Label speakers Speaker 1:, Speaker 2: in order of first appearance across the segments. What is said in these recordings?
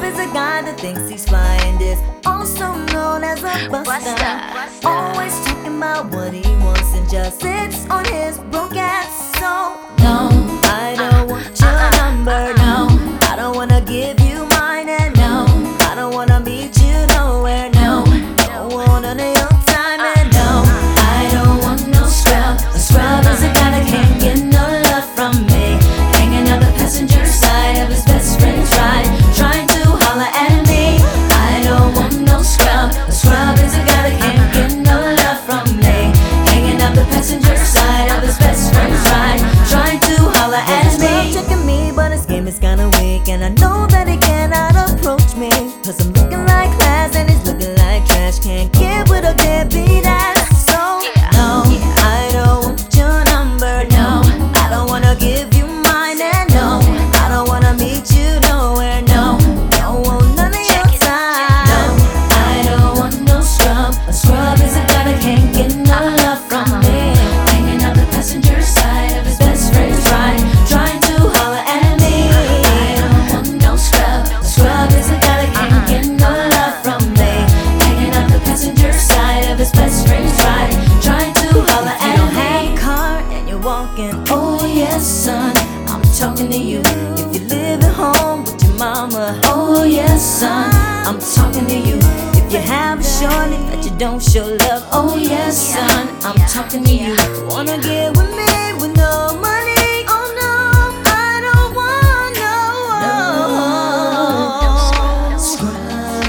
Speaker 1: is a guy that thinks he's fly and is also known as a buster. Always talking about what he wants and just sits on his broke ass. So no, I don't want your number. No, I don't wanna give you mine. And no, I don't wanna meet you nowhere. No, don't want none of your time. And no, I don't want no scrub. A scrub is a guy that can't get no love from me, hanging on the passenger side of his best friend's ride, trying to holler at me. I don't want no scrub. A scrub is a guy that can't get no love from me, hanging on the passenger side of his best friend's ride, trying to holler at me. He's checking me, but his game is kinda weak, and I know that he cannot approach me, cause I'm looking like class and he's looking like trash. Can't get with a deadbeat ass. So no, I don't want your number. No, I don't wanna give you mine. And no, I don't wanna meet you nowhere. No, don't want none of your time. No, I don't want no scrub. A scrub is a guy that can't get no love from me, hanging on the passenger side of his best friend's ride, trying to holler at me. I don't want no scrub. A scrub is a guy that can't get no love from me, hanging on the passenger side of his best friend's ride, trying to holler at me. If you don't have a car and you're walking, oh yes son, I'm talking to you. If you live at home with your mama, oh yes son, I'm talking to you. If you have a shorty that you don't show love, oh yes son, I'm talking to you. Wanna get with me with no money? Oh no, I don't want no scrub.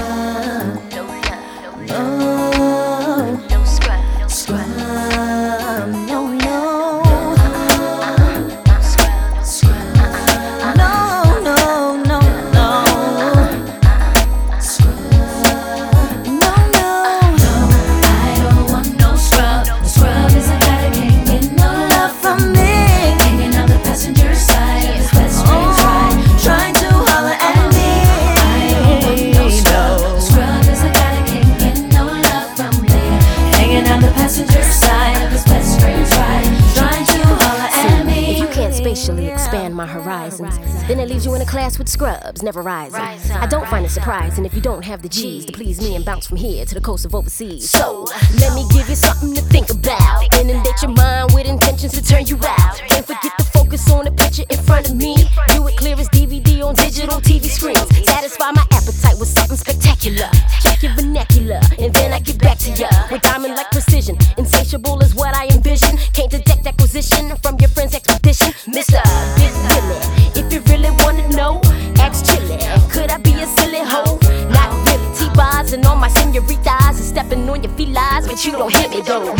Speaker 1: No scrub. No, no. No, no, no, no. No, no. I don't want no scrub. A scrub is a guy that can't get no love from me, hanging on the passenger side of his best friend's ride, trying to holler at me. I don't want no scrub. A scrub is a guy that can't get no love from me, hanging on the passenger side of his best friend's ride, trying to holler at me.
Speaker 2: If you can't spatially expand my horizons, then it leaves you in a class with scrubs, never rising. I don't find it surprising if you don't have the G's to please me and bounce from here to the coast of overseas. So, let me give you something to think about. Inundate your mind with intentions to turn you out. Don't forget to focus on the picture in front of me. View it clear as DVD on digital TV screens. Satisfy my appetite with something spectacular. Check your vernacular, and then I get back to ya with diamond-like precision. Insatiable is what I envision. Can't detect acquisition from your friend's expedition. Mr. Big Billy, if you really wanna know, ask Chili. Could I be a silly hoe? Not really. T-bars and all my senoritas and stepping on your felines, but you don't hit me though.